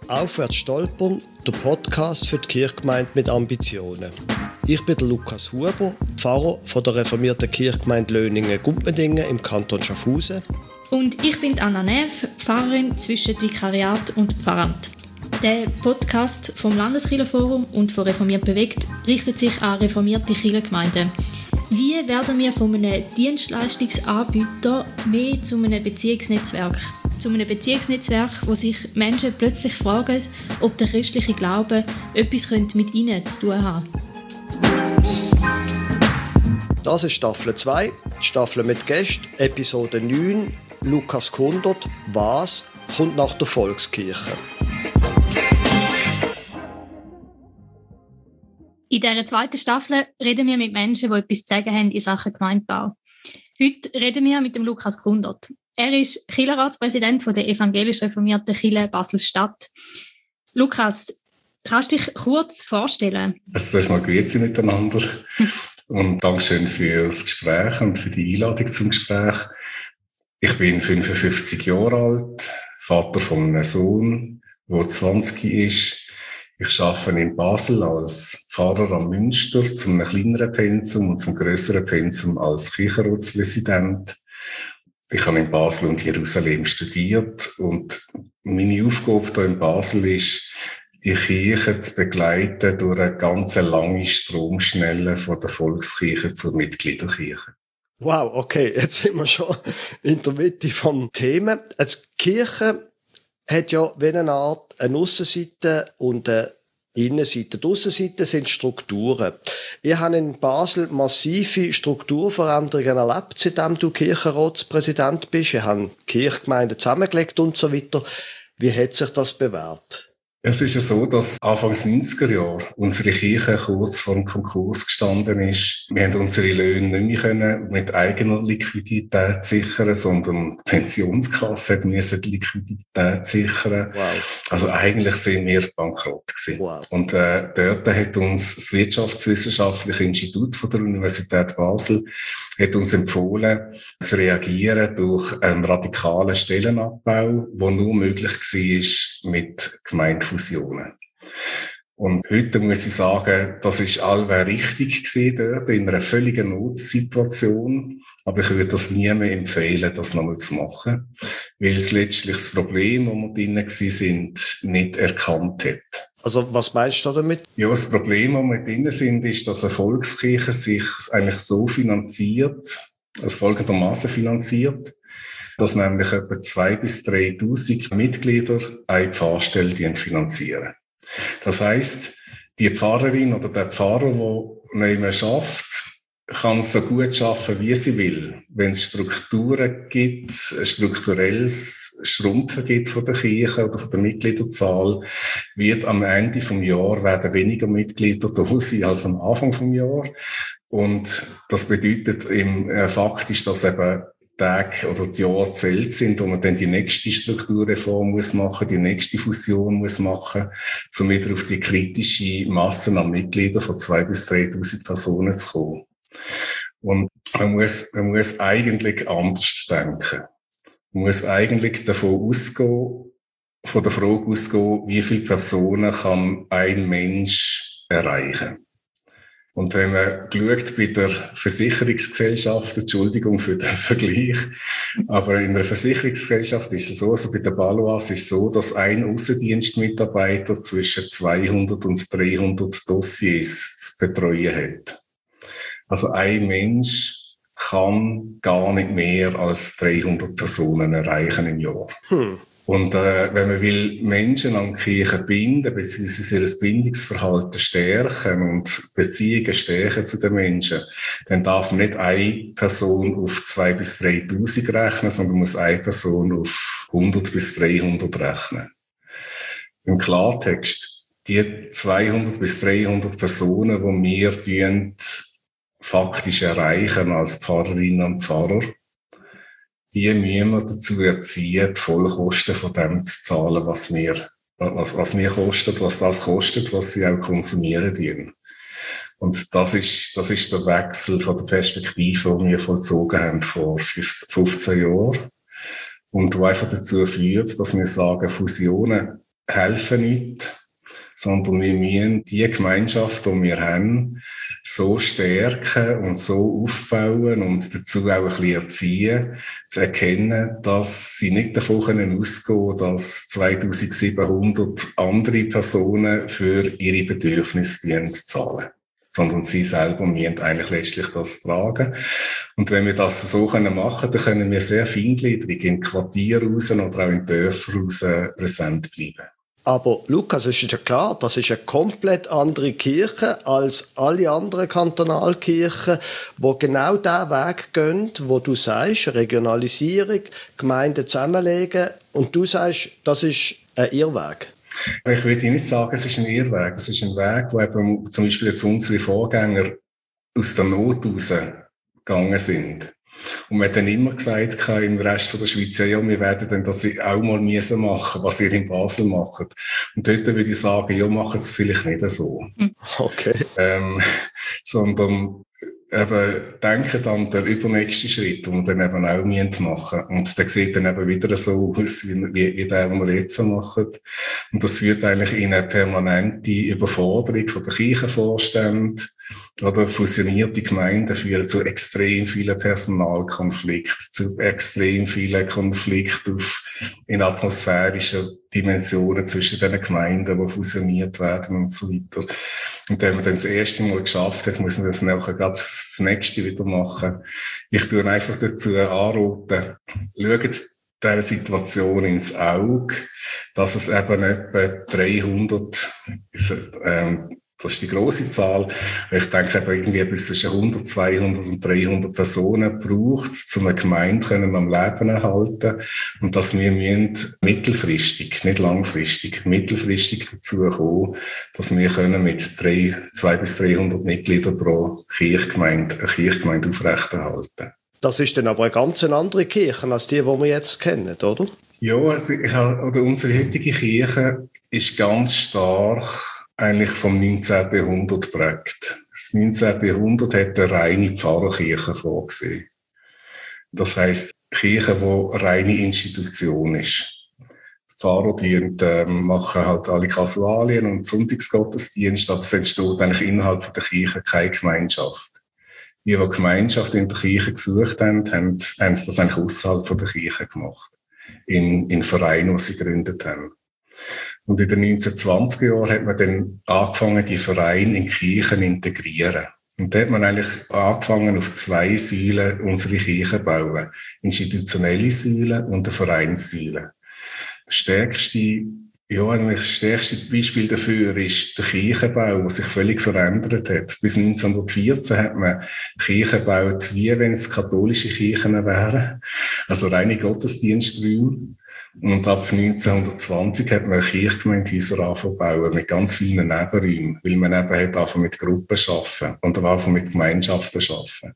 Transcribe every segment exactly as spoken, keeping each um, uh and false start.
Aufwärts stolpern, der Podcast für die Kirchgemeinde mit Ambitionen. Ich bin der Lukas Huber, Pfarrer von der reformierten Kirchgemeinde Löningen-Gumpendingen im Kanton Schaffhausen. Und ich bin Anna Neff, Pfarrerin zwischen Vikariat und Pfarramt. Der Podcast vom Landeskirchenforum und von Reformiert bewegt richtet sich an reformierte Kirchengemeinden. Wie werden wir von einem Dienstleistungsanbieter mehr zu einem Beziehungsnetzwerk? Zu einem Beziehungsnetzwerk, wo sich Menschen plötzlich fragen, ob der christliche Glaube etwas mit ihnen zu tun hat. Das ist Staffel zwei, Staffel mit Gästen, Episode neun, Lukas Kundert, was kommt nach der Volkskirche? In dieser zweiten Staffel reden wir mit Menschen, die etwas zu sagen haben in Sachen Gemeindebau. Heute reden wir mit dem Lukas Kundert. Er ist Kirchenratspräsident der evangelisch reformierten Kirche Basel-Stadt. Lukas, kannst du dich kurz vorstellen? Also zuerst mal grüezi miteinander und Dankeschön für das Gespräch und für die Einladung zum Gespräch. Ich bin fünfundfünfzig Jahre alt, Vater von einem Sohn, der zwanzig ist. Ich arbeite in Basel als Pfarrer am Münster zu einem kleineren Pensum und zum grösseren Pensum als Kirchenratspräsident. Ich habe in Basel und Jerusalem studiert und meine Aufgabe hier in Basel ist, die Kirche zu begleiten durch eine ganz lange Stromschnelle von der Volkskirche zur Mitgliederkirche. Wow, okay, jetzt sind wir schon in der Mitte vom Thema. Die Kirche hat ja wie eine Art eine Aussenseite und eine Innenseite. Die Aussenseite sind Strukturen. Ich habe in Basel massive Strukturveränderungen erlebt, seitdem du Kirchenratspräsident bist. Ich habe Kirchgemeinden zusammengelegt und so weiter. Wie hat sich das bewährt? Es ist ja so, dass Anfang neunziger Jahre unsere Kirche kurz vor dem Konkurs gestanden ist. Wir haben unsere Löhne nicht mehr können mit eigener Liquidität sichern, sondern die Pensionskasse musste die Liquidität sichern. Wow. Also eigentlich sind wir bankrott gewesen. Wow. Und äh, dort hat uns das Wirtschaftswissenschaftliche Institut von der Universität Basel hat uns empfohlen, zu reagieren durch einen radikalen Stellenabbau, der nur möglich war mit Gemeindefusionen. Und heute muss ich sagen, das ist allweil richtig gewesen dort, in einer völligen Notsituation. Aber ich würde das nie mehr empfehlen, das nochmal zu machen, weil es letztlich das Problem, wo wir drinnen sind, nicht erkannt hat. Also, was meinst du damit? Ja, das Problem, wo wir drin sind, ist, dass eine Volkskirche sich eigentlich so finanziert, also folgendermaßen finanziert, dass nämlich etwa zweitausend bis dreitausend Mitglieder eine Pfarrstelle finanzieren. Das heisst, die Pfarrerin oder der Pfarrer, der nicht mehr schafft, kann so gut arbeiten, wie sie will. Wenn es Strukturen gibt, ein strukturelles Schrumpfen gibt von der Kirche oder von der Mitgliederzahl, wird am Ende vom Jahr werden weniger Mitglieder da sein als am Anfang vom Jahr. Und das bedeutet im, äh, faktisch, dass eben Tage oder die Jahre zählt sind, wo man dann die nächste Strukturreform muss machen, die nächste Fusion muss machen, um wieder auf die kritische Masse an Mitgliedern von zweitausend bis dreitausend Personen zu kommen. Und man muss, man muss eigentlich anders denken. Man muss eigentlich davon ausgehen, von der Frage ausgehen, wie viele Personen kann ein Mensch erreichen. Und wenn man schaut bei der Versicherungsgesellschaft, Entschuldigung für den Vergleich, aber in der Versicherungsgesellschaft ist es so, also bei der Baloise ist es so, dass ein Aussendienstmitarbeiter zwischen zweihundert und dreihundert Dossiers zu betreuen hat. Also ein Mensch kann gar nicht mehr als dreihundert Personen erreichen im Jahr. Hm. Und äh, wenn man will Menschen an die Kirche binden, beziehungsweise ihr Bindungsverhalten stärken und Beziehungen stärken zu den Menschen, dann darf man nicht eine Person auf zweitausend bis dreitausend rechnen, sondern muss eine Person auf hundert bis dreihundert rechnen. Im Klartext, die zweihundert bis dreihundert Personen, die wir tun, faktisch erreichen als Pfarrerinnen und Pfarrer, die müssen wir dazu erziehen, die Vollkosten von dem zu zahlen, was wir, was, was wir kosten, was das kostet, was sie auch konsumieren dürfen. Und das ist, das ist der Wechsel von der Perspektive, den wir vollzogen haben vor fünfzehn Jahren. Und der einfach dazu führt, dass wir sagen, Fusionen helfen nicht, sondern wir müssen die Gemeinschaft, die wir haben, so stärken und so aufbauen und dazu auch ein bisschen erziehen, zu erkennen, dass sie nicht davon ausgehen können, dass zweitausendsiebenhundert andere Personen für ihre Bedürfnisse zahlen. Sondern sie selber müssen eigentlich letztlich das tragen. Und wenn wir das so machen können, dann können wir sehr feingliedrig in Quartieren raus oder auch in Dörfern raus präsent bleiben. Aber Lukas, es ist ja klar, das ist eine komplett andere Kirche als alle anderen Kantonalkirchen, die genau diesen Weg gehen, wo du sagst, Regionalisierung, Gemeinden zusammenlegen, und du sagst, das ist ein Irrweg. Ich würde nicht sagen, es ist ein Irrweg. Es ist ein Weg, wo eben zum Beispiel jetzt unsere Vorgänger aus der Not rausgegangen sind. Und man hat dann immer gesagt, im Rest der Schweiz, ja, wir werden dann das auch mal müssen machen, was ihr in Basel macht. Und dort würde ich sagen, ja, machen es vielleicht nicht so. Okay. Ähm, sondern eben denken an den übernächsten Schritt, den wir dann eben auch machen müssen. Und der sieht dann eben wieder so aus, wie, wie, wie der, den wir jetzt machen. Und das führt eigentlich in eine permanente Überforderung von der Kirchenvorstände. Oder fusionierte Gemeinden führen zu extrem vielen Personalkonflikten, zu extrem vielen Konflikten auf, in atmosphärischen Dimensionen zwischen den Gemeinden, die fusioniert werden und so weiter. Und wenn man dann das erste Mal geschafft hat, muss man das nachher gerade das nächste wieder machen. Ich tue einfach dazu anraten, schaut dieser Situation ins Auge, dass es eben etwa dreihundert, ähm, das ist die grosse Zahl. Ich denke, eben irgendwie bis zwischen hundert, zweihundert und dreihundert Personen braucht, um eine Gemeinde können am Leben erhalten. Und dass wir müssen mittelfristig, nicht langfristig, mittelfristig dazu kommen, dass wir können mit drei, zwei bis dreihundert Mitgliedern pro Kirchgemeinde eine Kirchgemeinde aufrechterhalten. Das ist dann aber eine ganz andere Kirche als die, die wir jetzt kennen, oder? Ja, also ich habe, oder unsere heutige Kirche ist ganz stark eigentlich vom neunzehnten Jahrhundert geprägt. Das neunzehnten Jahrhundert hat eine reine Pfarrerkirche vorgesehen. Das heisst, Kirche, die reine Institution ist. Die Pfarrer, die äh, machen halt alle Kasualien und Sonntagsgottesdienste, aber es entsteht eigentlich innerhalb der Kirche keine Gemeinschaft. Die, die Gemeinschaft in der Kirche gesucht haben, haben, haben das eigentlich außerhalb der Kirche gemacht. In, in Vereinen, die sie gegründet haben. Und in den neunzehnhundertzwanziger Jahren hat man dann angefangen, die Vereine in Kirchen zu integrieren. Und da hat man eigentlich angefangen, auf zwei Säulen unsere Kirche zu bauen. Institutionelle Säulen und eine Vereinssäule. Das stärkste, ja, eigentlich das stärkste Beispiel dafür ist der Kirchenbau, der sich völlig verändert hat. Bis neunzehnhundertvierzehn hat man Kirchen gebaut, wie wenn es katholische Kirchen wären. Also reine Gottesdiensträume. Und ab neunzehnhundertzwanzig hat man Kirchgemeindehäuser angefangen mit ganz vielen Nebenräumen, weil man eben hat angefangen mit Gruppen zu arbeiten und angefangen mit Gemeinschaften zu arbeiten.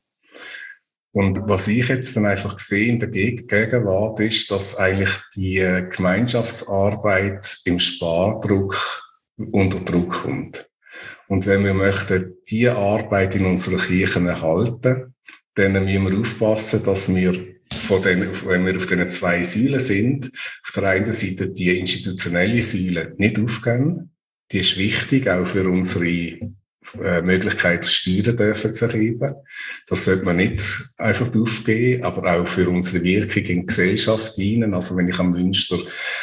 Und was ich jetzt dann einfach sehe in der Gegenwart ist, dass eigentlich die Gemeinschaftsarbeit im Spardruck unter Druck kommt. Und wenn wir möchten, diese Arbeit in unseren Kirchen erhalten, dann müssen wir aufpassen, dass wir von den, wenn wir auf diesen zwei Säulen sind, auf der einen Seite die institutionelle Säule nicht aufgeben. Die ist wichtig, auch für unsere äh, Möglichkeit, Steuern dürfen zu erheben. Das sollte man nicht einfach aufgeben, aber auch für unsere Wirkung in die Gesellschaft hinein. Also wenn ich am Münster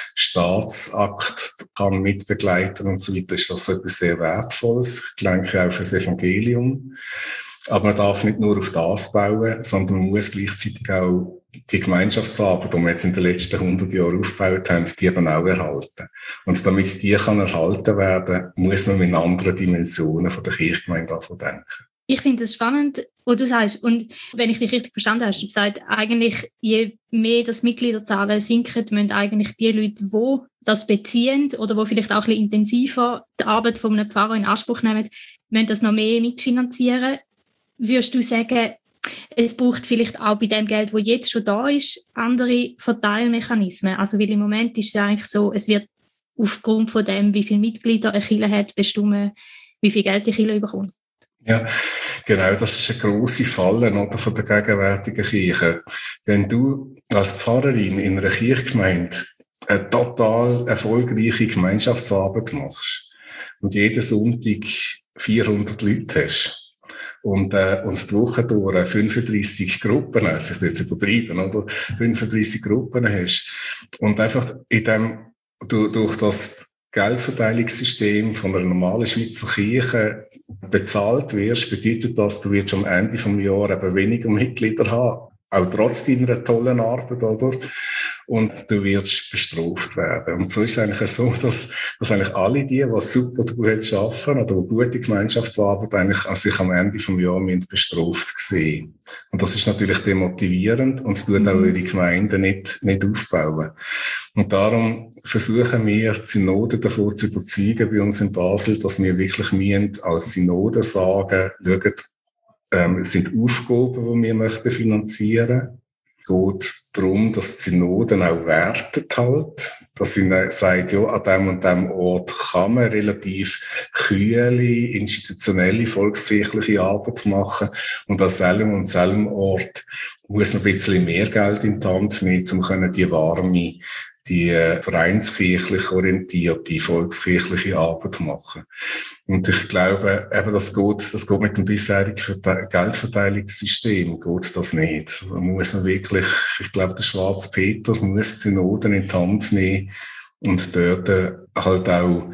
Staatsakt kann mitbegleiten und so weiter, ist das etwas sehr Wertvolles. Ich denke auch für das Evangelium. Aber man darf nicht nur auf das bauen, sondern man muss gleichzeitig auch die Gemeinschaftsarbeit, die wir jetzt in den letzten hundert Jahren aufgebaut haben, die eben auch erhalten. Und damit die kann erhalten werden, muss man mit anderen Dimensionen von der Kirchgemeinde anfangen. Ich finde es spannend, was du sagst. Und wenn ich dich richtig verstanden habe, hast du gesagt, eigentlich, je mehr das Mitgliederzahlen sinken, müssen eigentlich die Leute, die das beziehen oder die vielleicht auch ein bisschen intensiver die Arbeit von einem Pfarrer in Anspruch nehmen, müssen das noch mehr mitfinanzieren. Würdest du sagen, es braucht vielleicht auch bei dem Geld, das jetzt schon da ist, andere Verteilmechanismen? Also weil im Moment ist es eigentlich so, es wird aufgrund von dem, wie viele Mitglieder eine Kirche hat, bestimmen, wie viel Geld die Kirche bekommt. Ja, genau, das ist eine grosse Falle oder, von der gegenwärtigen Kirche. Wenn du als Pfarrerin in einer Kirchgemeinde eine total erfolgreiche Gemeinschaftsarbeit machst und jeden Sonntag vierhundert Leute hast und, äh, und die Woche durch fünfunddreissig Gruppen, also ich will jetzt übertreiben, oder? fünfunddreissig Gruppen hast und einfach in dem, durch, durch das Geldverteilungssystem von einer normalen Schweizer Kirche bezahlt wirst, bedeutet das, du wirst am Ende des Jahres eben weniger Mitglieder haben. Auch trotz deiner tollen Arbeit, oder? Und du wirst bestraft werden. Und so ist es eigentlich so, dass, dass eigentlich alle die, die super gut arbeiten oder gute Gemeinschaftsarbeit eigentlich an sich am Ende des Jahres bestraft sehen. Und das ist natürlich demotivierend und tut auch ihre Gemeinden nicht, nicht aufbauen. Und darum versuchen wir, die Synode davon zu überzeugen bei uns in Basel, dass wir wirklich müssen als Synode sagen, schaut, Ähm, es sind Aufgaben, die wir möchten finanzieren. Es geht darum, dass die Synoden auch wertet halt. Dass sie sagt, ja, an dem und dem Ort kann man relativ kühle, institutionelle, volkskirchliche Arbeit machen. Und an selben und selben Ort muss man ein bisschen mehr Geld in die Hand nehmen, um die warme, die vereinskirchlich orientierte, volkskirchliche Arbeit machen. Und ich glaube, eben, das geht, das geht mit dem bisherigen Geldverteilungssystem, geht das nicht. Da muss man wirklich, ich glaube, der Schwarze Peter muss die Synoden in die Hand nehmen und dort halt auch,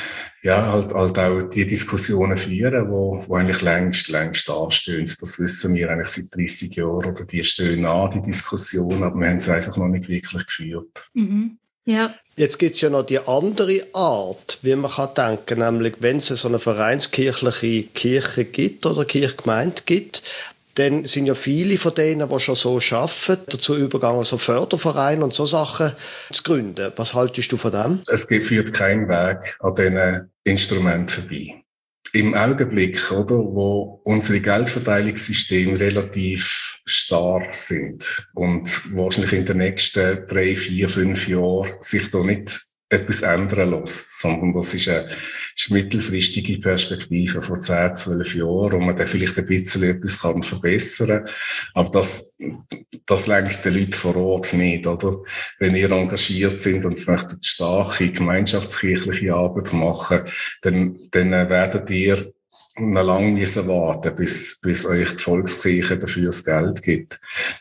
ja, halt, halt auch die Diskussionen führen, wo, wo eigentlich längst, längst anstehen. Das wissen wir eigentlich seit dreissig Jahren, oder die stehen an, die Diskussionen, aber wir haben sie einfach noch nicht wirklich geführt. Mhm. Ja. Jetzt gibt es ja noch die andere Art, wie man kann denken, nämlich wenn es so eine vereinskirchliche Kirche gibt oder Kirchgemeinde gibt, dann sind ja viele von denen, die schon so arbeiten, dazu übergegangen, so Fördervereine und so Sachen zu gründen. Was haltest du von dem? Es führt kein Weg an diesen Instrumenten vorbei. Im Augenblick, oder, wo unsere Geldverteilungssysteme relativ starr sind und wahrscheinlich in den nächsten drei, vier, fünf Jahren sich da nicht etwas ändern lässt, sondern das ist eine, ist eine mittelfristige Perspektive von zehn, zwölf Jahren, wo man dann vielleicht ein bisschen etwas kann verbessern kann. Aber das, das lenkt den Leuten vor Ort nicht, oder? Wenn ihr engagiert sind und möchtet starke gemeinschaftskirchliche Arbeit machen, dann, dann werdet ihr noch lange müssen warten, bis, bis euch die Volkskirche dafür das Geld gibt.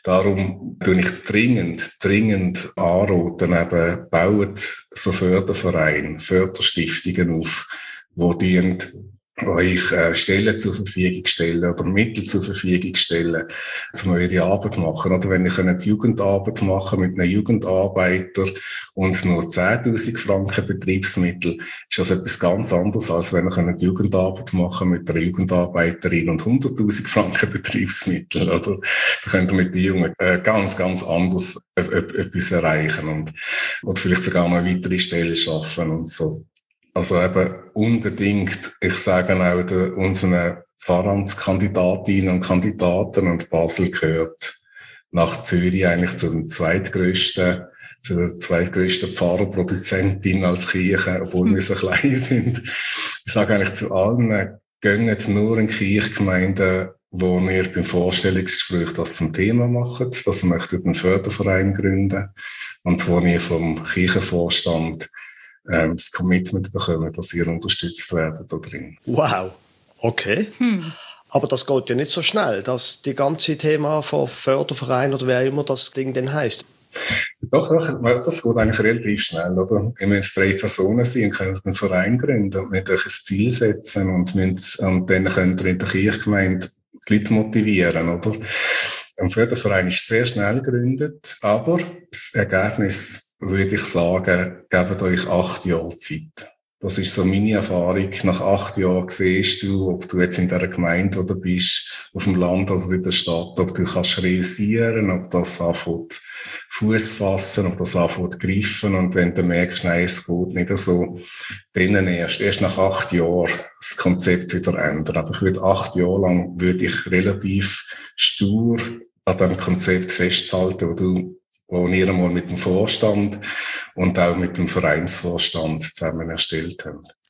Darum tue ich dringend, dringend anraten, eben, baut so Fördervereine, Förderstiftungen auf, wo die euch äh, Stellen zur Verfügung stellen oder Mittel zur Verfügung stellen, um eure Arbeit zu machen. Oder wenn ihr könnt Jugendarbeit machen mit einem Jugendarbeiter und nur zehntausend Franken Betriebsmittel, ist das etwas ganz anderes, als wenn ihr könnt Jugendarbeit machen mit einer Jugendarbeiterin und hunderttausend Franken Betriebsmittel. Oder da könnt ihr mit den Jungen äh, ganz, ganz anders äh, äh, etwas erreichen und oder vielleicht sogar noch weitere Stellen schaffen und so. Also eben unbedingt, ich sage auch der, unseren Pfarramtskandidatinnen und Kandidaten, und Basel gehört nach Zürich eigentlich zu den zweitgrößten, zu der zweitgrößten Pfarrerproduzentin als Kirche, obwohl wir so klein sind. Ich sage eigentlich zu allen, gönnt nur in Kirchgemeinden, wo wir beim Vorstellungsgespräch das zum Thema machen, dass wir einen Förderverein gründen und wo wir vom Kirchenvorstand Ähm, das Commitment bekommen, dass ihr unterstützt werdet da drin. Wow, okay. Hm. Aber das geht ja nicht so schnell, dass die ganze Thema von Förderverein oder wer immer das Ding denn heisst. Doch, doch, das geht eigentlich relativ schnell, oder? Wenn wir jetzt drei Personen sind, können wir einen Verein gründen und mit euch ein Ziel setzen und, müssen, und dann könnt ihr in der Kirchgemeinde die Leute motivieren, oder? Ein Förderverein ist sehr schnell gegründet, aber das Ergebnis, würde ich sagen, gebt euch acht Jahre Zeit. Das ist so meine Erfahrung. Nach acht Jahren siehst du, ob du jetzt in dieser Gemeinde oder bist, auf dem Land oder in der Stadt, ob du kannst realisieren, ob das anfängt Fuß fassen, ob das anfängt greifen. Und wenn du merkst, nein, es geht nicht so, dann erst, erst nach acht Jahren das Konzept wieder ändern. Aber ich würde acht Jahre lang, würde ich relativ stur an dem Konzept festhalten, wo du wo wir einmal mit dem Vorstand und auch mit dem Vereinsvorstand zusammen erstellt haben.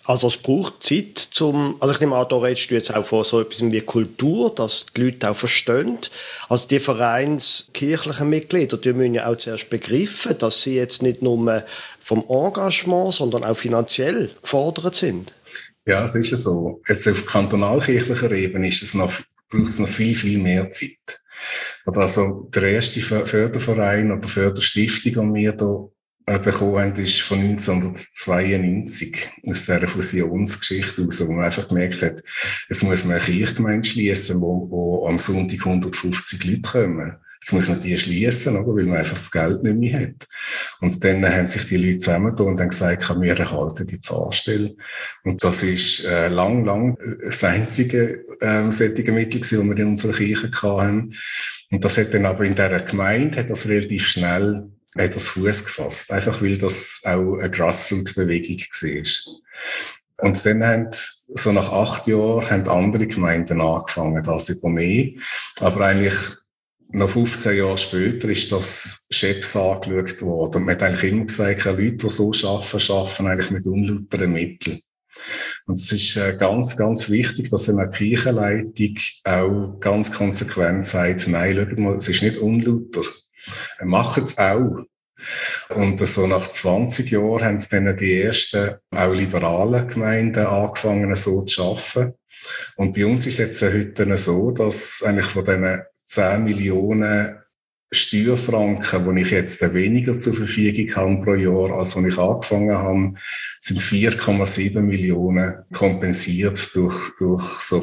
Also es braucht Zeit zum, also ich nehme an, da redest du jetzt auch von so etwas wie Kultur, dass die Leute auch verstehen. Also die vereinskirchlichen Mitglieder, die müssen ja auch zuerst begreifen, dass sie jetzt nicht nur vom Engagement, sondern auch finanziell gefordert sind. Ja, es ist ja so. Jetzt auf kantonalkirchlicher Ebene ist es noch, braucht es noch viel, viel mehr Zeit. Also der erste Förderverein oder Förderstiftung, die wir hier bekommen haben, ist von neunzehnhundertzweiundneunzig, aus dieser Fusionsgeschichte aus, wo man einfach gemerkt hat, jetzt muss man eine Kirchgemeinde schliessen, wo, wo am Sonntag hundertfünfzig Leute kommen. Jetzt muss man die schliessen, oder, weil man einfach das Geld nicht mehr hat. Und dann haben sich die Leute zusammengetan und dann gesagt, wir erhalten die Pfarrstelle. Und das ist äh, lang, lang das einzige äh, solche Mittel gewesen, das wir in unserer Kirche hatten. Und das hat dann aber in dieser Gemeinde, hat das relativ schnell hat das Fuß gefasst. Einfach weil das auch eine Grassroot-Bewegung war. Und dann haben, so nach acht Jahren, haben andere Gemeinden angefangen, das über mehr. Aber eigentlich noch fünfzehn Jahre später ist das Scheps angeschaut worden. Und man hat eigentlich immer gesagt, Leute, die so arbeiten, arbeiten eigentlich mit unlauteren Mitteln. Und es ist ganz, ganz wichtig, dass eine Kirchenleitung auch ganz konsequent sagt, nein, schaut mal, es ist nicht unlauter. Machen es auch. Und so nach zwanzig Jahren haben dann die ersten, auch liberalen Gemeinden angefangen, so zu arbeiten. Und bei uns ist es jetzt heute so, dass eigentlich von diesen zehn Millionen Steuerfranken, die ich jetzt weniger zur Verfügung habe pro Jahr, als als ich angefangen habe, sind vier Komma sieben Millionen kompensiert durch, durch so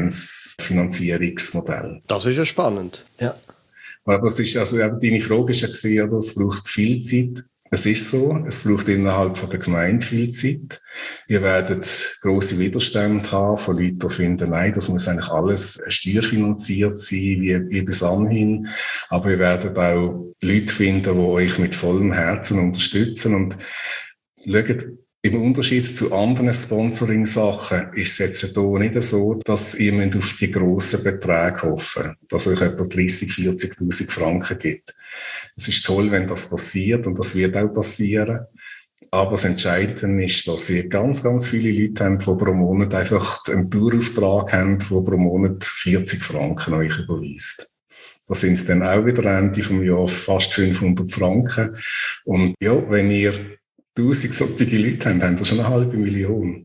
Vereinsfinanzierungsmodelle. Das ist ja spannend, ja. Aber es ist, also, deine Frage ist ja gesehen, oder? Es braucht viel Zeit. Es ist so. Es braucht innerhalb von der Gemeinde viel Zeit. Ihr werdet grosse Widerstände haben von Leuten, die finden, nein, das muss eigentlich alles steuerfinanziert sein, wie, wie bis anhin. Aber ihr werdet auch Leute finden, die euch mit vollem Herzen unterstützen. Und schaut, im Unterschied zu anderen Sponsoring-Sachen ist es jetzt hier nicht so, dass ihr auf die grossen Beträge hoffen, dass euch etwa dreißig, vierzigtausend Franken gibt. Es ist toll, wenn das passiert, und das wird auch passieren. Aber das Entscheidende ist, dass ihr ganz, ganz viele Leute habt, die pro Monat einfach einen Dauerauftrag haben, die pro Monat vierzig Franken euch überweist. Das sind dann auch wieder Ende vom Jahr fast fünfhundert Franken. Und ja, wenn ihr tausend solche Leute haben, haben das schon eine halbe Million.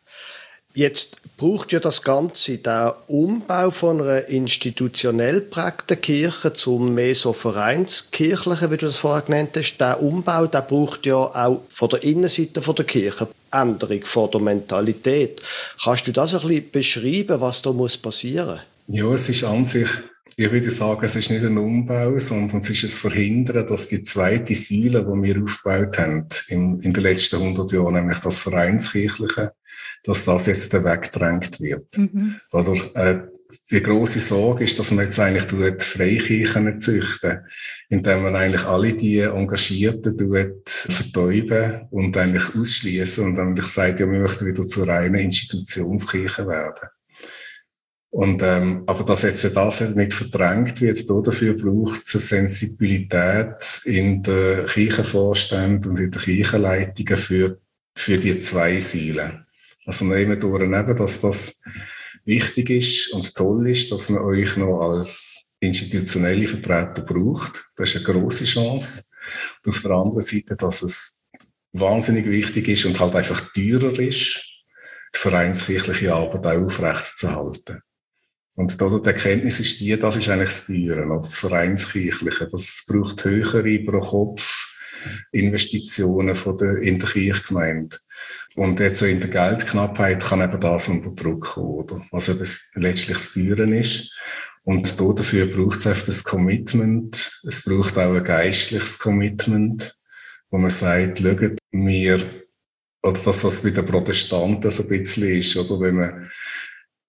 Jetzt braucht ja das Ganze den Umbau von einer institutionell prägten Kirche zum mehr so vereinskirchlichen, wie du das vorher genannt hast. Der Umbau, der braucht ja auch von der Innenseite der Kirche Änderung von der Mentalität. Kannst du das ein bisschen beschreiben, was da muss passieren? Ja, es ist an sich, ich würde sagen, es ist nicht ein Umbau, sondern es ist ein Verhindern, dass die zweite Säule, die wir aufgebaut haben in, in den letzten hundert Jahren, nämlich das Vereinskirchliche, dass das jetzt weggedrängt wird. Mhm. Oder, äh, die grosse Sorge ist, dass man jetzt eigentlich tut, Freikirchen züchten, indem man eigentlich alle die Engagierten tut, vertäuben und eigentlich ausschließen und eigentlich sagt, ja, wir möchten wieder zu reinen Institutionskirche werden. Und, ähm, aber dass jetzt das nicht verdrängt wird, dafür braucht es eine Sensibilität in den Kirchenvorständen und in den Kirchenleitungen für, für die zwei Säulen. Also nehmen durch eben, dass das wichtig ist und toll ist, dass man euch noch als institutionelle Vertreter braucht. Das ist eine grosse Chance. Und auf der anderen Seite, dass es wahnsinnig wichtig ist und halt einfach teurer ist, die vereinskirchliche Arbeit auch aufrechtzuerhalten. Und da die Erkenntnis ist die, das ist eigentlich das Teure, das Vereinskirchliche. Das braucht höhere pro Kopf Investitionen von der, in der Kirchgemeinde. Und jetzt so in der Geldknappheit kann eben das unter Druck kommen, oder? Was eben letztlich das Teure ist. Und da dafür braucht es einfach das Commitment. Es braucht auch ein geistliches Commitment, wo man sagt, schaut, wir, oder das, was bei den Protestanten so ein bisschen ist, oder? Wenn man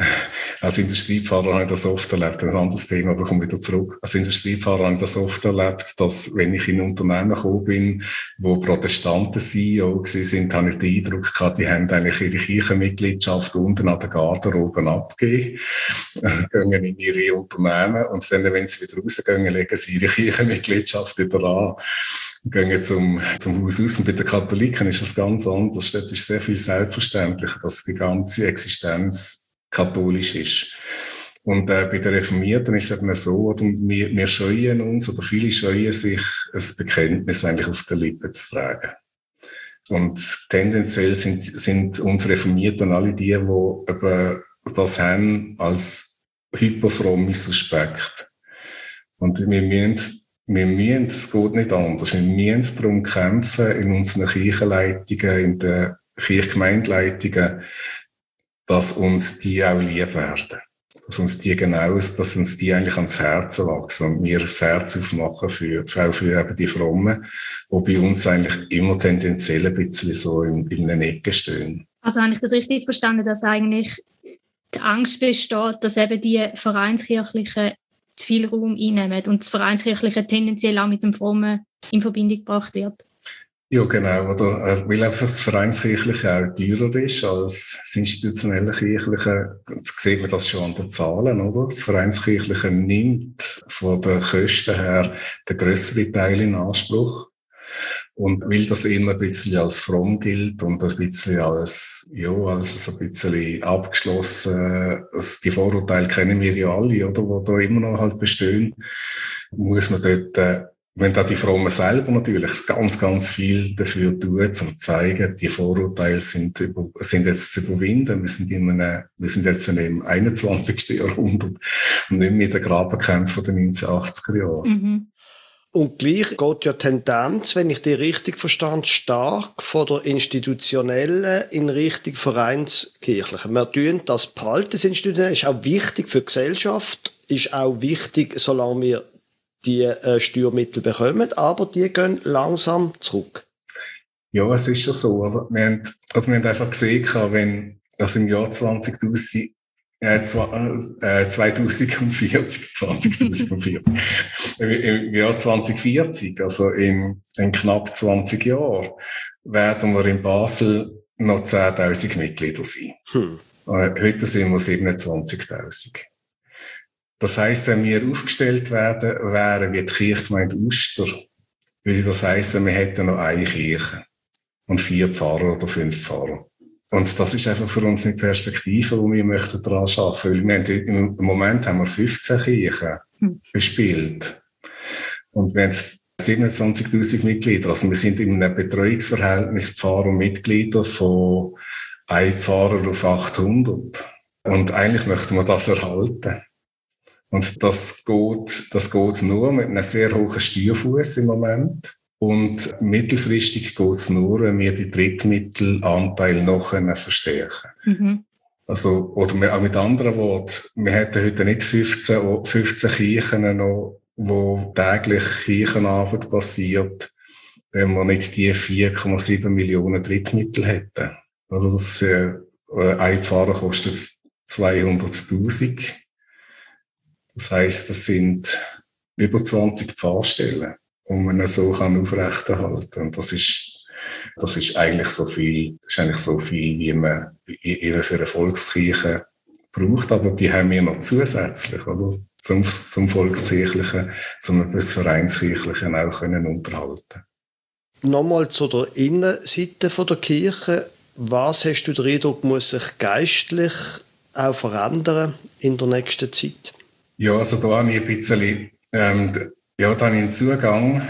Als Industriepfarrer habe ich das oft erlebt, ein anderes Thema, aber ich komme wieder zurück. Als Industriepfarrer habe ich das oft erlebt, dass, wenn ich in Unternehmen gekommen bin, wo Protestanten C E O gewesen sind, habe ich den Eindruck gehabt, die haben eigentlich ihre Kirchenmitgliedschaft unten an der Garderobe abgegeben, gehen in ihre Unternehmen und dann, wenn sie wieder rausgehen, legen sie ihre Kirchenmitgliedschaft wieder an. Gehen zum, zum Haus aus. Und bei den Katholiken ist das ganz anders. Dort ist sehr viel selbstverständlicher, dass die ganze Existenz katholisch ist. Und äh, bei den Reformierten ist es eben so, oder wir, wir scheuen uns, oder viele scheuen sich, ein Bekenntnis eigentlich auf den Lippen zu tragen. Und tendenziell sind, sind unsere Reformierten alle die, die eben das haben als hyperfromme Suspekt. Und wir müssen Wir müssen, es geht nicht anders, wir müssen darum kämpfen, in unseren Kirchenleitungen, in den Kirchgemeindeleitungen, dass uns die auch lieb werden. Dass uns die genau, dass uns die eigentlich ans Herz wachsen und wir das Herz aufmachen für, auch für eben die Frommen, die bei uns eigentlich immer tendenziell ein bisschen so in, in einer Ecke stehen. Also habe ich das richtig verstanden, dass eigentlich die Angst besteht, dass eben die vereinskirchlichen zu viel Raum einnehmen und das Vereinskirchliche tendenziell auch mit dem Frommen in Verbindung gebracht wird. Ja, genau. Oder, weil einfach das Vereinskirchliche auch teurer ist als das institutionelle Kirchliche. Jetzt sieht man das schon an den Zahlen, oder? Das Vereinskirchliche nimmt von den Kosten her den grösseren Teil in Anspruch. Und weil das immer ein bisschen als fromm gilt und ein bisschen als, ja, als so ein bisschen abgeschlossen, also die Vorurteile kennen wir ja alle, oder? Die da immer noch halt bestehen, muss man dort, äh, wenn da die Frommen selber natürlich ganz, ganz viel dafür tun, um zu zeigen, die Vorurteile sind, sind jetzt zu überwinden. Wir sind, in einem, wir sind jetzt im einundzwanzigsten Jahrhundert und nicht mehr in den Grabenkämpfen der neunzehnhundertachtziger Jahre. Mhm. Und gleich geht ja Tendenz, wenn ich die richtig verstand, stark von der institutionellen in Richtung vereinskirchlichen. Wir tun das behalten, das Institutionelle ist auch wichtig für die Gesellschaft, ist auch wichtig, solange wir die äh, Steuermittel bekommen, aber die gehen langsam zurück. Ja, es ist schon so. Also, wir haben, also wir haben einfach gesehen, wenn das im Jahr zweitausend Äh, zweitausendvierzig, zweitausendvierzig. Im Jahr zweitausendvierzig, also in, in knapp zwanzig Jahren, werden wir in Basel noch zehntausend Mitglieder sein. Hm. Heute sind wir siebenundzwanzigtausend. Das heisst, wenn wir aufgestellt werden, wären wie die Kirchgemeinde Uster, würde das heissen, wir hätten noch eine Kirche und vier Pfarrer oder fünf Pfarrer. Und das ist einfach für uns eine Perspektive, wo wir möchten daran arbeiten. Weil wir haben, im Moment haben wir fünfzehn Kirchen hm. bespielt. Und wir haben siebenundzwanzigtausend Mitglieder. Also wir sind in einem Betreuungsverhältnis Pfarrer und Mitglieder von einem Pfarrer auf achthundert. Und eigentlich möchten wir das erhalten. Und das geht, das geht nur mit einem sehr hohen Steuerfuss im Moment. Und mittelfristig geht es nur, wenn wir die Drittmittelanteil noch verstärken können. Mhm. Also, oder auch mit anderen Worten, wir hätten heute nicht fünfzehn, fünfzehn Kirchen noch, wo täglich Kirchenarbeit passiert, wenn wir nicht die vier Komma sieben Millionen Drittmittel hätten. Also das, äh, ein Pfarrer kostet zweihunderttausend. Das heisst, das sind über zwanzig Pfarrstellen, die man so kann aufrechterhalten kann. Und das ist, das ist eigentlich so viel, das ist eigentlich so viel, wie man eben für eine Volkskirche braucht. Aber die haben wir noch zusätzlich, oder? Zum, zum Volkskirchlichen, zum etwas Vereinskirchlichen auch können unterhalten. Nochmal zu der Innenseite der Kirche. Was hast du den Eindruck, muss sich geistlich auch verändern in der nächsten Zeit? Ja, also da habe ich ein bisschen, ähm, ja, da habe ich einen Zugang,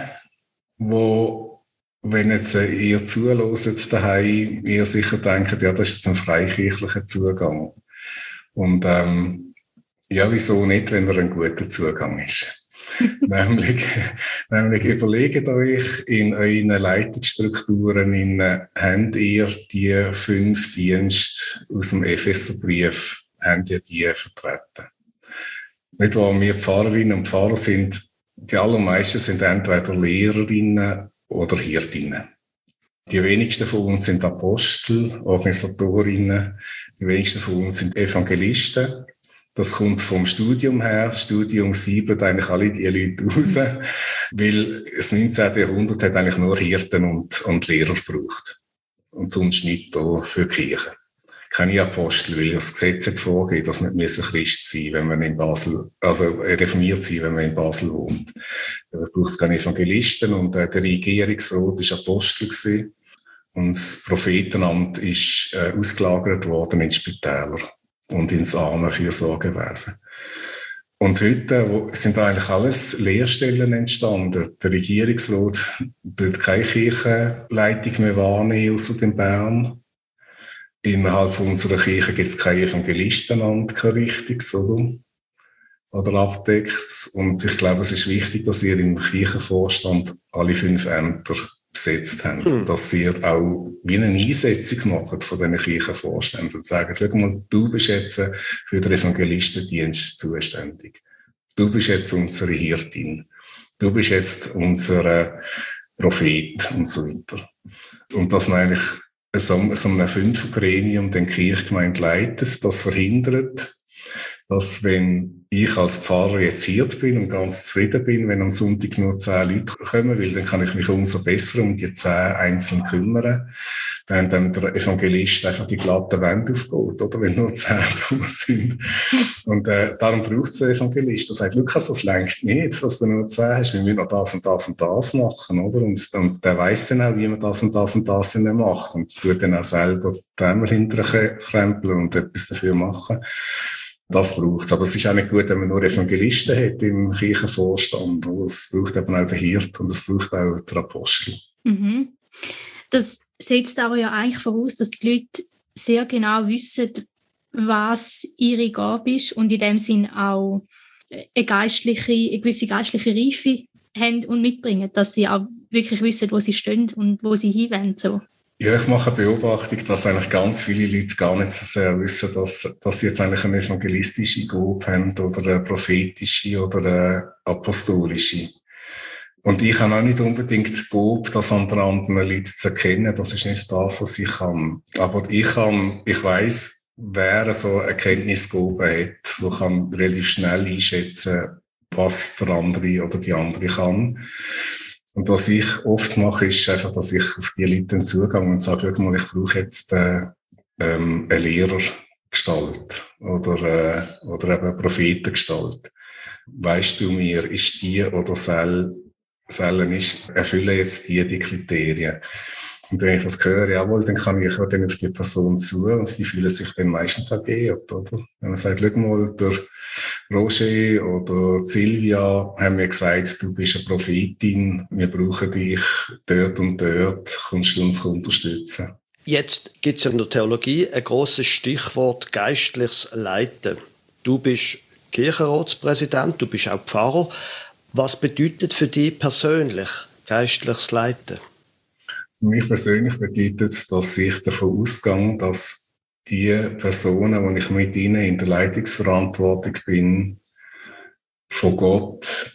wo, wenn jetzt äh, ihr zuhört daheim, ihr sicher denkt, ja, das ist jetzt ein freikirchlicher Zugang. Und, ähm, ja, wieso nicht, wenn er ein guter Zugang ist? nämlich, nämlich überlegt euch, in euren Leitungsstrukturen, in, äh, habt ihr die fünf Dienste aus dem Epheserbrief, habt ihr die vertreten? Nicht wahr, wir Pfarrerinnen und Pfarrer sind, die allermeisten sind entweder Lehrerinnen oder Hirtinnen. Die wenigsten von uns sind Apostel, Organisatorinnen. Die wenigsten von uns sind Evangelisten. Das kommt vom Studium her. Das Studium siebelt eigentlich alle die Leute raus, weil das neunzehnten Jahrhundert hat eigentlich nur Hirten und, und Lehrer gebraucht. Und sonst nicht da für die Kirche. Keine Apostel, weil das Gesetz hat vorgegeben, dass man Christ sein muss, wenn man in Basel, also reformiert sein, wenn man in Basel wohnt. Da braucht es keine Evangelisten und äh, der Regierungsrat war Apostel gewesen. Und das Prophetenamt ist äh, ausgelagert worden in Spitäler und ins Armenfürsorgewesen. Und heute wo, sind eigentlich alles Lehrstellen entstanden. Der Regierungsrat wird keine Kirchenleitung mehr wahrnehmen, ausser in Bern. Innerhalb unserer Kirche gibt es keine Evangelistenamt, kein richtiges, oder? Oder abdeckt. Und ich glaube, es ist wichtig, dass ihr im Kirchenvorstand alle fünf Ämter besetzt habt. Hm. Dass ihr auch wie eine Einsetzung macht von diesen Kirchenvorständen und sagt, schau mal, du bist jetzt für den Evangelistendienst zuständig. Du bist jetzt unsere Hirtin. Du bist jetzt unser Prophet und so weiter. Und dass man eigentlich so, so ein Fünfergremium den Kirchgemeinde leitet, das verhindert, dass wenn ich als Pfarrer jetzt hier bin und ganz zufrieden bin, wenn am Sonntag nur zehn Leute kommen, weil dann kann ich mich umso besser um die zehn einzeln kümmern, wenn dann der Evangelist einfach die glatte Wände aufgeht, oder wenn nur zehn da sind. Und äh, darum braucht es einen Evangelist, der sagt, Lukas, das lenkt nicht, dass du nur zehn hast, wir müssen noch das und das und das machen, oder? Und, und der weiss dann auch, wie man das und das und das macht und tut dann auch selber die Ämter hinterher krempeln und etwas dafür machen. Das braucht es. Aber es ist auch nicht gut, wenn man nur Evangelisten hat im Kirchenvorstand. Es braucht eben auch den Hirt und es braucht auch den Apostel. Mhm. Das setzt aber ja eigentlich voraus, dass die Leute sehr genau wissen, was ihre Gabe ist und in dem Sinn auch eine, geistliche, eine gewisse geistliche Reife haben und mitbringen, dass sie auch wirklich wissen, wo sie stehen und wo sie hinwollen. So. Ja, ich mache eine Beobachtung, dass eigentlich ganz viele Leute gar nicht so sehr wissen, dass, dass sie jetzt eigentlich eine evangelistische Gabe haben oder eine prophetische oder eine apostolische. Und ich habe auch nicht unbedingt die Gabe, das an den anderen Leuten zu erkennen. Das ist nicht das, was ich kann. Aber ich kann, ich weiss, wer so eine Kenntnisgabe hat, wo kann relativ schnell einschätzen, was der andere oder die andere kann. Und was ich oft mache, ist einfach, dass ich auf die Leute zugehe und sage, schau mal, ich brauche jetzt äh, ähm, eine Lehrergestalt oder, äh, oder eben eine Prophetengestalt. Weisst du mir, ist die oder Sel, Sellen ist, erfüllen jetzt die die Kriterien? Und wenn ich das höre, jawohl, dann kann ich auch dann auf die Person zu und die fühlen sich dann meistens auch geehrt, oder? Wenn man sagt, schau mal, der Roger oder Silvia haben mir gesagt, du bist eine Prophetin, wir brauchen dich dort und dort, kannst du uns unterstützen. Jetzt gibt es ja in der Theologie ein grosses Stichwort geistliches Leiten. Du bist Kirchenratspräsident, du bist auch Pfarrer. Was bedeutet für dich persönlich geistliches Leiten? Für mich persönlich bedeutet es, dass ich davon ausgehe, dass die Personen, die ich mit ihnen in der Leitungsverantwortung bin, von Gott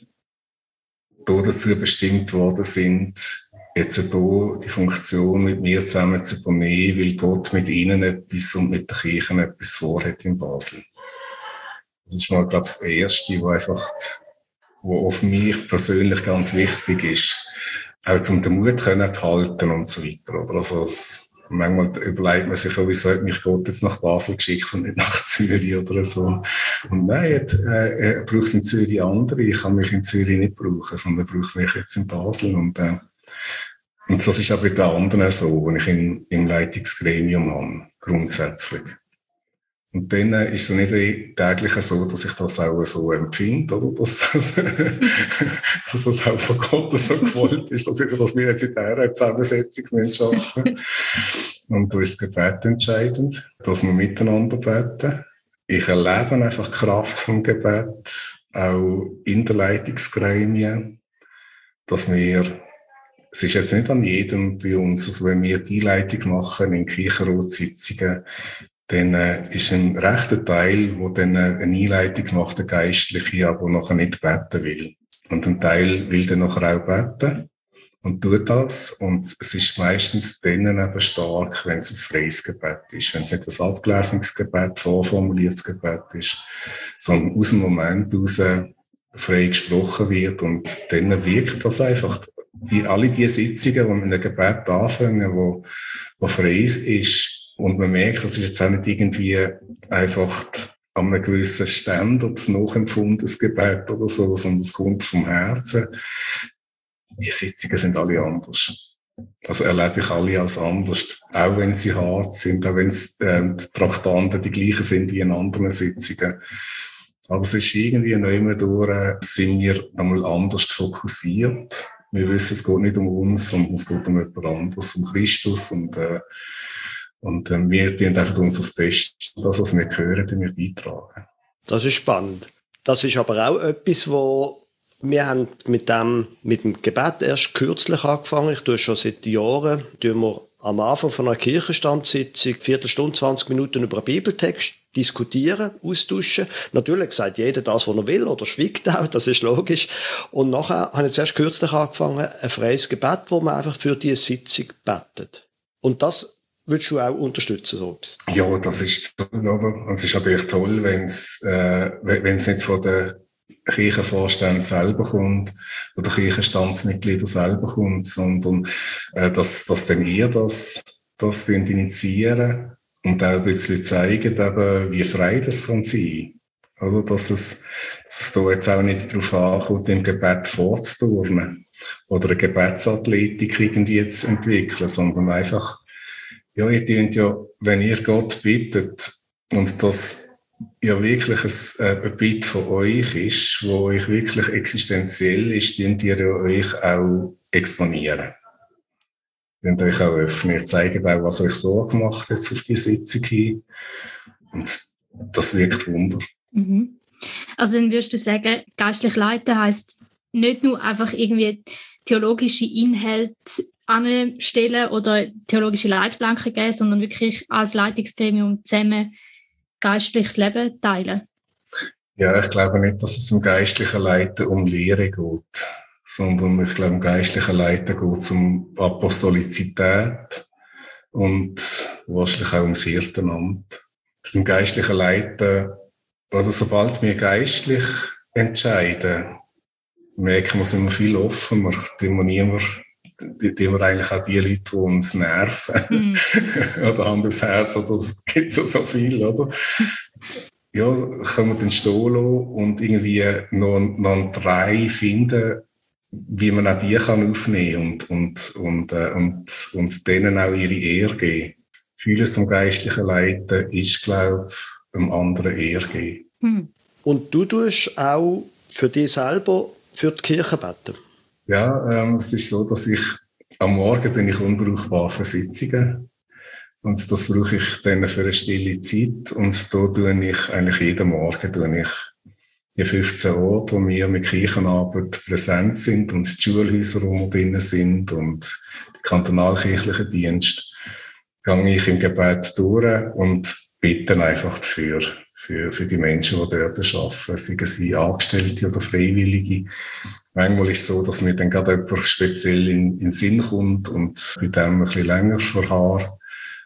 dazu bestimmt worden sind, jetzt hier die Funktion mit mir zusammen zu übernehmen, weil Gott mit ihnen etwas und mit der Kirche etwas vorhat in Basel. Das ist mal, glaube ich, das Erste, was einfach, was auf mich persönlich ganz wichtig ist. Auch zum den Mut können behalten und so weiter, oder? Also, es, manchmal überlegt man sich auch, wieso hat mich Gott jetzt nach Basel geschickt und nicht nach Zürich oder so. Und nein, er, er braucht in Zürich andere. Ich kann mich in Zürich nicht brauchen, sondern er braucht mich jetzt in Basel. Und, äh, und das ist auch bei den anderen so, die ich in, im Leitungsgremium habe, grundsätzlich. Und dann ist es nicht täglich so, dass ich das auch so empfinde, oder? Dass das, dass das auch von Gott so gewollt ist, dass, ich, dass wir jetzt in dieser Zusammensetzung arbeiten. Und da ist das Gebet entscheidend, dass wir miteinander beten. Ich erlebe einfach die Kraft vom Gebet, auch in der Leitungsgremien, dass wir, es ist jetzt nicht an jedem bei uns, also wenn wir die Leitung machen in Kirchenratssitzungen, dann äh, ist ein rechter Teil, wo dann äh, eine Einleitung macht, der Geistliche, aber nachher nicht beten will. Und ein Teil will dann nachher auch beten. und tut das. Und es ist meistens dann eben stark, wenn es ein freies Gebet ist, wenn es nicht ein abgelesenes Gebet, vorformuliertes Gebet ist, sondern aus dem Moment heraus frei gesprochen wird. Und dann wirkt das einfach. Die, alle die Sitzungen, die mit einem Gebet anfangen, wo, wo frei ist, und man merkt, das ist jetzt auch nicht irgendwie einfach an einem gewissen Standard nachempfundenes Gebet oder so, sondern es kommt vom Herzen. Die Sitzungen sind alle anders. Also erlebe ich alle als anders. Auch wenn sie hart sind, auch wenn äh, die Traktanten die gleichen sind wie in anderen Sitzungen. Aber es ist irgendwie noch immer durch, sind wir einmal anders fokussiert. Wir wissen, es geht nicht um uns, sondern es geht um jemand anderes, um Christus. Und, äh, und äh, wir tun einfach unser Bestes, das, was wir hören, wir beitragen. Das ist spannend. Das ist aber auch etwas, wo wir haben mit dem, mit dem Gebet erst kürzlich angefangen. Ich tue schon seit Jahren, tun wir am Anfang von einer Kirchenstandssitzung Viertelstunde, zwanzig Minuten über einen Bibeltext diskutieren, austauschen. Natürlich sagt jeder das, was er will, oder schweigt auch, das ist logisch. Und nachher habe ich jetzt erst kürzlich angefangen, ein freies Gebet, wo man einfach für diese Sitzung betet. Und das würdest du auch unterstützen, so etwas? Ja, das ist toll, oder? Und es ist natürlich toll, wenn es, äh, wenn es nicht von der Kirchenvorstand selber kommt oder Kirchenstandsmitglieder selber kommt, sondern äh, dass, dass dann ihr das, das initiieren und auch ein bisschen zeigen, eben, wie frei das kann sein. Oder dass es, dass es da jetzt auch nicht darauf ankommt, im Gebet vorzuturnen oder eine Gebetsathletik irgendwie zu entwickeln, sondern einfach, ja, ihr dient ja, wenn ihr Gott bittet und das ja wirklich ein, ein Bitte von euch ist, wo euch wirklich existenziell ist, dient ihr ja euch auch exponieren. Ihr euch auch öffnen. Ihr zeigt auch, was euch so gemacht hat auf die Sitzung hin. Und das wirkt Wunder. Mhm. Also dann würdest du sagen, geistlich leiten heisst nicht nur einfach irgendwie theologische Inhalte anstellen oder theologische Leitplanken geben, sondern wirklich als Leitungsgremium zusammen geistliches Leben teilen? Ja, ich glaube nicht, dass es im geistlichen Leiten um Lehre geht, sondern ich glaube, im geistlichen Leiten geht es um Apostolizität und wahrscheinlich auch ums Hirtenamt. Im geistlichen Leiten, oder sobald wir geistlich entscheiden, merken wir, sind wir viel offener, die wir niemand die, die wir eigentlich auch die Leute, die uns nerven, mm. oder Hand aufs Herz, oder es gibt so, so viel, oder? Ja, können wir den stehen lassen und irgendwie noch, noch drei finden, wie man auch die kann aufnehmen und, und, und, äh, und, und denen auch ihre Ehre geben. Vieles zum geistlichen Leiten ist, glaube ich, einem anderen Ehre geben. Mm. Und du tust auch für dich selber für die Kirche beten? Ja, ähm, es ist so, dass ich am Morgen bin ich unbrauchbar für Sitzungen. Und das brauche ich dann für eine stille Zeit. Und da tue ich eigentlich jeden Morgen tue ich die fünfzehn Orte, wo wir mit Kirchenarbeit präsent sind und die Schulhäuser, wo wir drin sind und die kantonalkirchlichen Dienste, gehe ich im Gebet durch und bitte einfach dafür, für, für die Menschen, die dort arbeiten, seien sie Angestellte oder Freiwillige. Manchmal ist es so, dass mir dann gerade jemand speziell in, in den Sinn kommt und bei dem ein bisschen länger verharrt.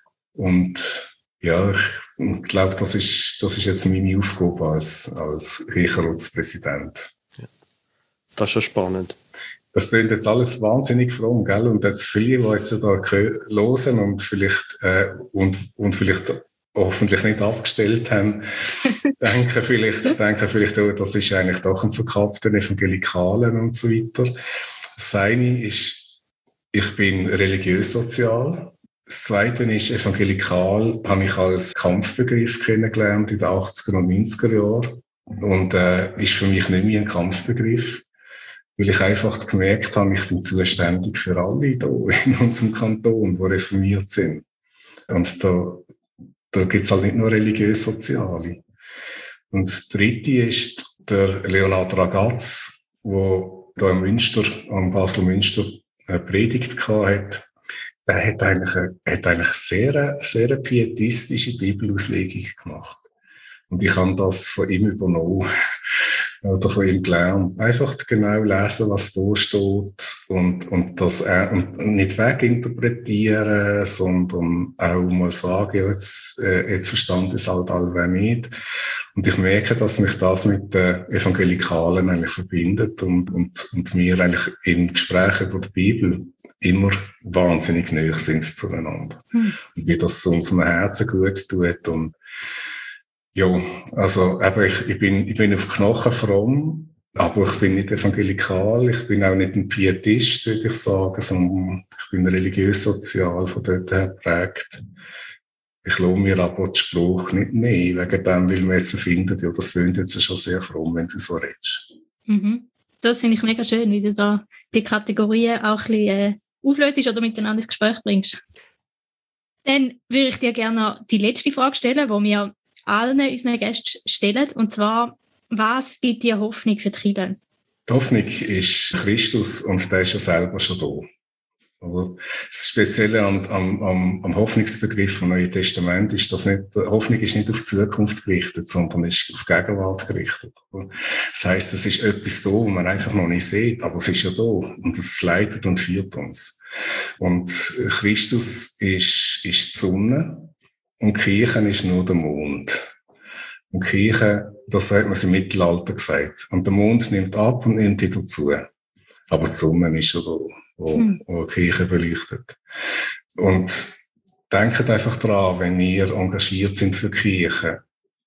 Und ja, ich glaube, das ist, das ist jetzt meine Aufgabe als, als Kirchenratspräsident. Ja. Das ist schon spannend. Das klingt jetzt alles wahnsinnig fromm, gell? Und jetzt viele, die jetzt da hören und vielleicht, äh, und, und vielleicht hoffentlich nicht abgestellt haben, denken vielleicht, denken vielleicht auch, das ist eigentlich doch ein verkappter Evangelikalen und so weiter. Das eine ist, ich bin religiös-sozial. Das Zweite ist, evangelikal habe ich als Kampfbegriff kennengelernt in den achtziger und neunziger Jahren. Und äh, ist für mich nicht mehr ein Kampfbegriff, weil ich einfach gemerkt habe, ich bin zuständig für alle hier in unserem Kanton, die reformiert sind. Und da, da gibt es halt nicht nur religiös-soziale. Und das Dritte ist der Leonhard Ragaz, der hier im Münster, am Basel-Münster, eine Predigt gehabt hat. Der hat eigentlich eine, hat eigentlich sehr, sehr pietistische Bibelauslegung gemacht. Und ich habe das von ihm übernommen. oder von ihm gelernt. Einfach genau lesen, was da steht und, und das äh, und nicht weginterpretieren, sondern auch mal sagen, ja, jetzt, äh, jetzt verstand ich es halt allweil nicht. Und ich merke, dass mich das mit den Evangelikalen eigentlich verbindet und, und, und wir eigentlich im Gespräch über die Bibel immer wahnsinnig nahe sind zueinander. Hm. Und wie das unserem Herzen gut tut. Und ja, also eben, ich, ich, bin, ich bin auf Knochen fromm, aber ich bin nicht evangelikal, ich bin auch nicht ein Pietist, würde ich sagen, sondern ich bin religiös-sozial von dort her geprägt. Ich lasse mir aber den Spruch nicht nehmen, wegen dem, weil wir jetzt finden, ja, das klingt jetzt schon sehr fromm, wenn du so redest. Mhm. Das finde ich mega schön, wie du da die Kategorien auch ein bisschen äh, auflöst oder miteinander ins Gespräch bringst. Dann würde ich dir gerne die letzte Frage stellen, die wir allen unseren Gästen stellen, und zwar, was gibt dir Hoffnung für die Kirche? Die Hoffnung ist Christus und der ist ja selber schon da. Aber das Spezielle am, am, am Hoffnungsbegriff im Neuen Testament ist, dass nicht, Hoffnung ist nicht auf die Zukunft gerichtet, sondern ist auf die Gegenwart gerichtet. Das heisst, es ist etwas da, was man einfach noch nicht sieht, aber es ist ja da und es leitet und führt uns. Und Christus ist, ist die Sonne und die Kirche ist nur der Mond. Und die Kirche, das hat man im Mittelalter gesagt. Und der Mond nimmt ab und nimmt wieder zu. Aber die Sonne ist ja da, wo, hm. wo die Kirche beleuchtet. Und denkt einfach dran, wenn ihr engagiert sind für die Kirche.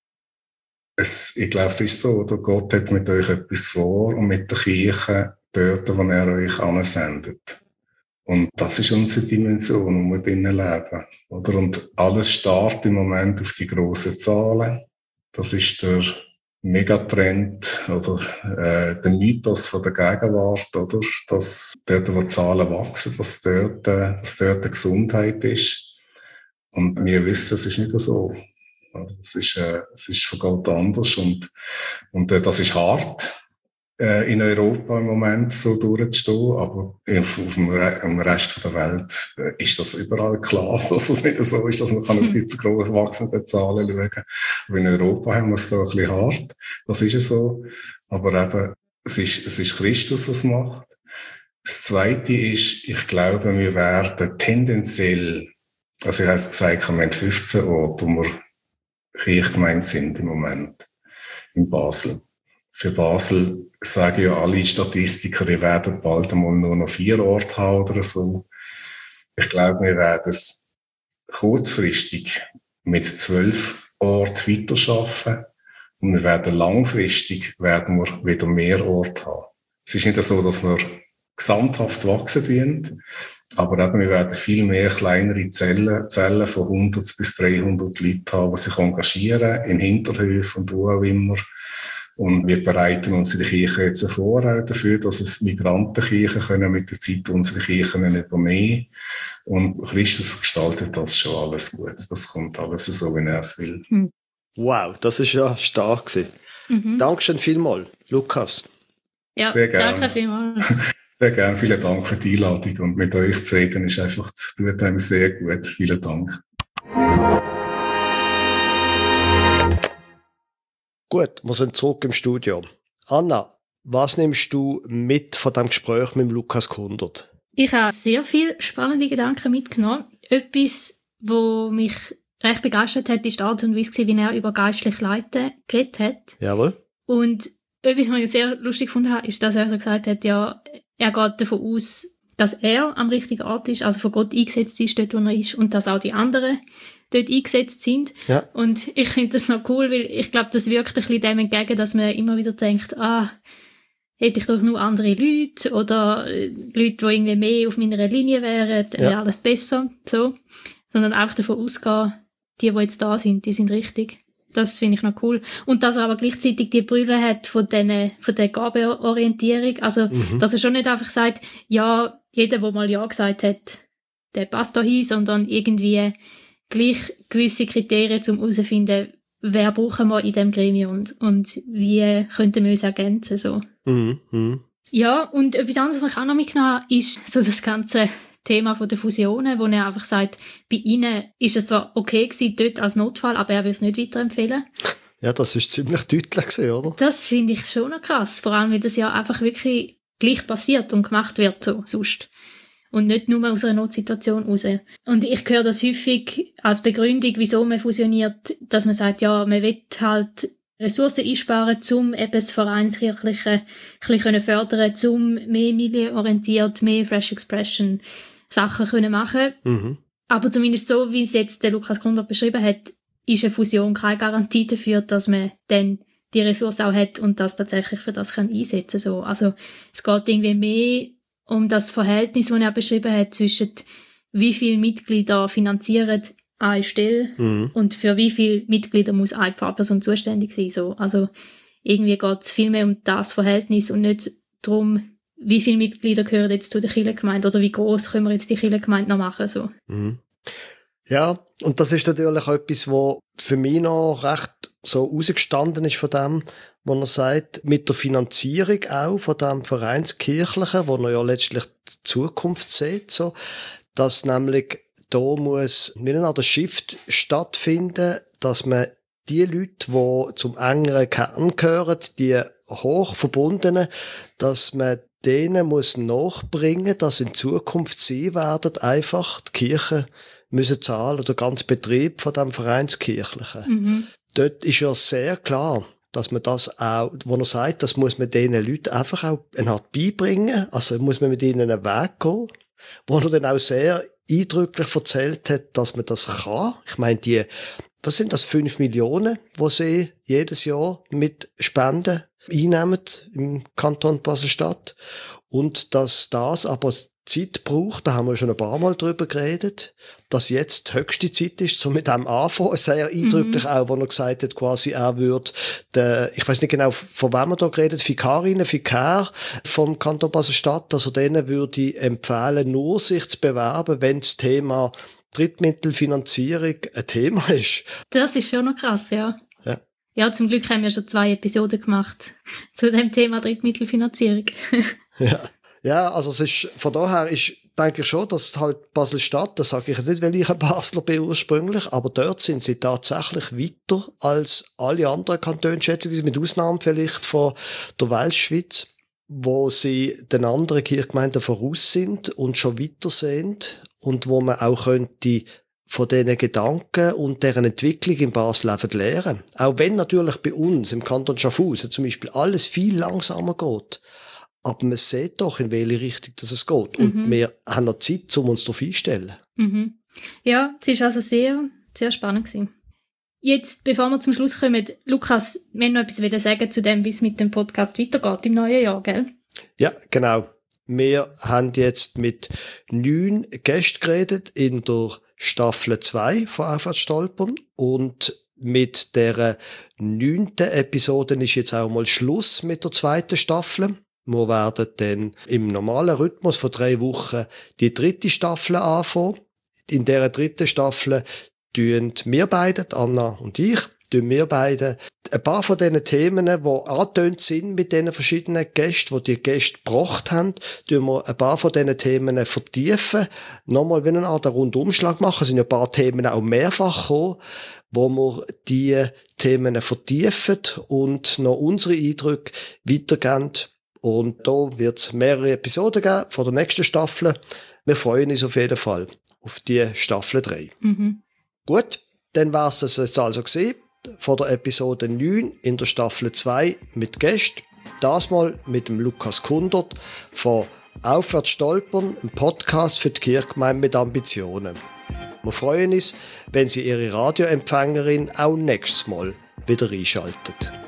Es, ich glaube, es ist so, oder Gott hat mit euch etwas vor und mit der Kirche dort, wo er euch ansendet. Und das ist unsere Dimension, wo wir drinnen leben. Oder? Und alles startet im Moment auf die grossen Zahlen. Das ist der Megatrend oder äh, der Mythos von der Gegenwart, oder? Dass dort, wo die Zahlen wachsen, dass dort, äh, dass dort eine Gesundheit ist. Und wir wissen, es ist nicht so. Es ist, äh, es ist von Gott anders und, und äh, das ist hart. In Europa im Moment so durchzustehen, aber auf, auf dem Re- im Rest der Welt ist das überall klar, dass es nicht so ist, dass man kann auf die zu groß wachsenden Zahlen schauen kann. Aber in Europa haben wir es da ein bisschen hart, das ist es so. Aber eben, es ist, es ist Christus, der es macht. Das Zweite ist, ich glaube, wir werden tendenziell, also ich habe es gesagt, wir haben fünfzehn Orte, wo wir Kirchgemeinde sind im Moment, in Basel. Für Basel sagen ja alle Statistiker, wir werden bald einmal nur noch vier Orte haben oder so. Ich glaube, wir werden es kurzfristig mit zwölf Orten weiterarbeiten und wir werden langfristig werden wir wieder mehr Orte haben. Es ist nicht so, dass wir gesamthaft wachsen werden, aber eben, wir werden viel mehr kleinere Zellen, Zellen von hundert bis dreihundert Leuten haben, die sich engagieren, in Hinterhöfen und wo auch immer. Und wir bereiten unsere Kirche jetzt vor auch dafür, dass es Migrantenkirchen können mit der Zeit unsere Kirchen übernehmen. Und Christus gestaltet das schon alles gut. Das kommt alles so, wie er es will. Wow, das ist ja stark gewesen. Mhm. Dankeschön vielmals, Lukas. Ja, sehr gerne. Danke vielmals. Sehr gerne. Vielen Dank für die Einladung. Und mit euch zu reden ist einfach, tut einem sehr gut. Vielen Dank. Gut, wir sind zurück im Studio. Anna, was nimmst du mit von dem Gespräch mit Lukas Kundert? Ich habe sehr viele spannende Gedanken mitgenommen. Etwas, was mich recht begeistert hat, ist die Art und Weise, wie er über geistlich Leiten geredet hat. Jawohl. Und etwas, was ich sehr lustig gefunden habe, ist, dass er so gesagt hat, ja, er geht davon aus, dass er am richtigen Ort ist, also von Gott eingesetzt ist, dort wo er ist, und dass auch die anderen dort eingesetzt sind. Ja. Und ich finde das noch cool, weil ich glaube, das wirkt ein bisschen dem entgegen, dass man immer wieder denkt, ah, hätte ich doch nur andere Leute oder Leute, die irgendwie mehr auf meiner Linie wären, dann wäre ja alles besser, so. Sondern einfach davon ausgehen, die, die jetzt da sind, die sind richtig. Das finde ich noch cool. Und dass er aber gleichzeitig die Brille hat von, den, von der Gabeorientierung. Also, mhm. dass er schon nicht einfach sagt, ja, jeder, der mal Ja gesagt hat, der passt da hin, sondern irgendwie gleich gewisse Kriterien, um herauszufinden, wer brauchen wir in diesem Gremium und, und wie könnten wir uns ergänzen. So. Mhm. Mhm. Ja, und etwas anderes, was ich auch noch mitgenommen habe, ist so das ganze Thema von der Fusionen, wo er einfach sagt, bei ihnen ist es zwar okay gewesen, dort als Notfall, aber er würde es nicht weiterempfehlen. Ja, das ist ziemlich deutlich gewesen, oder? Das finde ich schon noch krass. Vor allem, weil das ja einfach wirklich gleich passiert und gemacht wird so sonst. Und nicht nur aus einer Notsituation raus. Und ich höre das häufig als Begründung, wieso man fusioniert, dass man sagt, ja, man will halt Ressourcen einsparen, um eben das Vereinskirchliche ein bisschen fördern, um mehr milienorientiert, mehr Fresh Expression Sachen können machen. Mhm. Aber zumindest so, wie es jetzt der Lukas Kundert beschrieben hat, ist eine Fusion keine Garantie dafür, dass man dann die Ressource auch hat und das tatsächlich für das kann einsetzen kann. So. Also es geht irgendwie mehr um das Verhältnis, das er beschrieben hat, zwischen wie viele Mitglieder finanzieren eine Stelle mhm. und für wie viele Mitglieder muss eine Pfarrperson zuständig sein. So. Also irgendwie geht es viel mehr um das Verhältnis und nicht darum, wie viele Mitglieder gehören jetzt zu der Kirchengemeinde oder wie groß können wir jetzt die Kirchengemeinde noch machen. So. Mhm. Ja, und das ist natürlich etwas, was für mich noch recht so rausgestanden ist von dem, wo er sagt, mit der Finanzierung auch von dem Vereinskirchlichen, wo er ja letztlich die Zukunft sieht, so, dass nämlich da muss wie eine Art Shift stattfinden, dass man die Leute, die zum engeren Kern gehören, die hoch verbundenen, dass man denen muss nachbringen, dass in Zukunft sie werden einfach die Kirche müssen zahlen oder der ganze Betrieb von dem Vereinskirchlichen. Mhm. Dort ist ja sehr klar, dass man das auch, wo er sagt, das muss man diesen Leuten einfach auch eine Art beibringen, also muss man mit ihnen einen Weg gehen, wo er dann auch sehr eindrücklich erzählt hat, dass man das kann. Ich meine, die, was sind das, fünf Millionen, die sie jedes Jahr mit Spenden einnehmen im Kanton Basel-Stadt und dass das aber Zeit braucht, da haben wir schon ein paar Mal drüber geredet, dass jetzt die höchste Zeit ist, so mit dem anfangen. Sehr eindrücklich mhm. auch, wo er gesagt hat, quasi er würde, der, ich weiß nicht genau, von wem er da geredet, Vikarinnen, Vikar vom Kanton Basel-Stadt, also denen würde ich empfehlen, nur sich zu bewerben, wenn das Thema Drittmittelfinanzierung ein Thema ist. Das ist schon noch krass, ja. Ja. Ja, zum Glück haben wir schon zwei Episoden gemacht zu dem Thema Drittmittelfinanzierung. Ja. Ja, also es ist, von daher ist, denke ich schon, dass halt Basel-Stadt, das sage ich jetzt nicht, weil ich ein Basler bin ursprünglich, aber dort sind sie tatsächlich weiter als alle anderen Kantone, schätze ich, mit Ausnahme vielleicht von der Weltschweiz, wo sie den anderen Kirchgemeinden voraus sind und schon weiter sind und wo man auch könnte von diesen Gedanken und deren Entwicklung in Basel lernen. Auch wenn natürlich bei uns im Kanton Schaffhausen zum Beispiel alles viel langsamer geht. Aber man sieht doch, in welche Richtung das es geht. Und mhm. wir haben noch Zeit, um uns darauf einzustellen. Mhm. Ja, es war also sehr, sehr spannend gewesen. Jetzt, bevor wir zum Schluss kommen, Lukas, wir noch etwas sagen zu dem, wie es mit dem Podcast weitergeht im neuen Jahr, gell? Ja, genau. Wir haben jetzt mit neun Gästen geredet in der Staffel zwei von Aufwärts stolpern. Und mit der neunten Episode ist jetzt auch mal Schluss mit der zweiten Staffel. Wir werden dann im normalen Rhythmus von drei Wochen die dritte Staffel anfangen. In dieser dritten Staffel tun wir beide, Anna und ich, tun wir beide ein paar von diesen Themen, die angetönt sind mit diesen verschiedenen Gästen, die die Gäste gebracht haben, tun wir ein paar von diesen Themen vertiefen. Nochmal wie eine Art Rundumschlag machen. Es sind ja ein paar Themen auch mehrfach gekommen, wo wir die Themen vertiefen und noch unsere Eindrücke weitergeben. Und da wird es mehrere Episoden geben von der nächsten Staffel. Wir freuen uns auf jeden Fall auf die Staffel drei. Mhm. Gut, dann war es das jetzt also gewesen, von der Episode neun in der Staffel zwei mit Gästen. Das mal mit dem Lukas Kundert von Aufwärts stolpern, ein Podcast für die Kirchgemeinde mit Ambitionen. Wir freuen uns, wenn Sie Ihre Radioempfängerin auch nächstes Mal wieder einschalten.